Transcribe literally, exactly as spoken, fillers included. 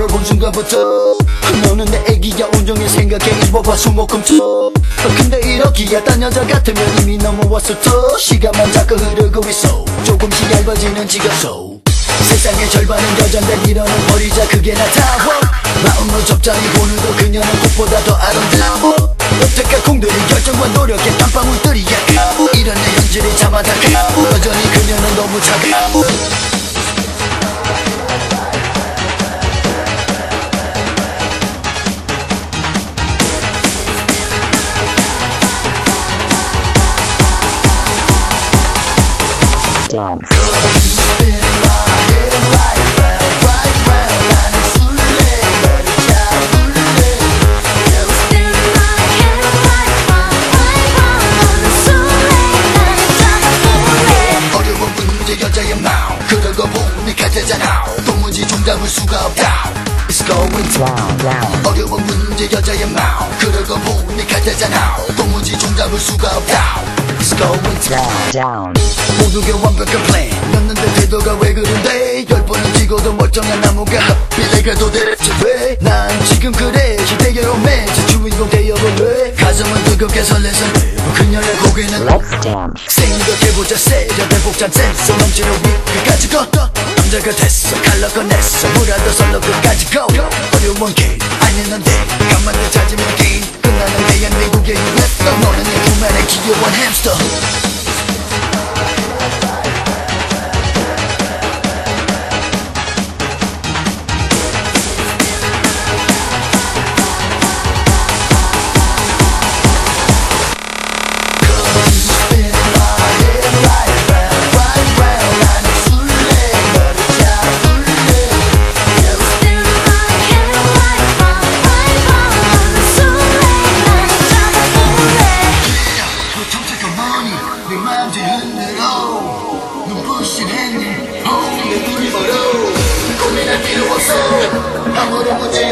널 본 순간부터 너는 내 애기야 온종일 생각해 입어봐 수목금토 근데 이렇기야 딴 여자 같으면 이미 넘어왔어 또 시간만 자꾸 흐르고 있어 조금씩 얇아지는 지갑소 세상의 절반은 여잔데 이러는 버리자 그게 나타워 마음으로 접자니 오늘도 그녀는 꽃보다 더 아름다워 여태껏 공들인 결정과 노력의 땀방울들이야 이런 내 현실이 참아다가 여전히 그녀는 너무 차가워 Down. 그러고 보니 가짜잖아 도무지 종잡을 수가 없다 It's going down, down. 어려운 문제 여자의 마음 그러고 보니 가짜잖아 도무지 종잡을 수가 없다 It's going down, down. 모든 게 완벽한 플랜 였는데 태도가 왜 그런데 열 번은 찍어도 멀쩡한 나무가 하필 내가 도대체 왜 난 지금 그래 시대의 로맨스 주인공 되어볼래 가슴은 뜨겁게 설레서 그녀의 고개는 생각해 보자 세련된 복잡 센스 넘치는 위까지 걷어 남자가 됐어 칼로 꺼냈어 무라도 선로 끝까지 go 어려운 길 아니는데 가만히 찾으면 긴 끝나는 내야 미국의 유했어 너는 내 품 안에 귀여운 햄스터 내 맘들 흔들어 눈부신 행님 내 눈이 멀어 고민할 필요 없어 아무런 문제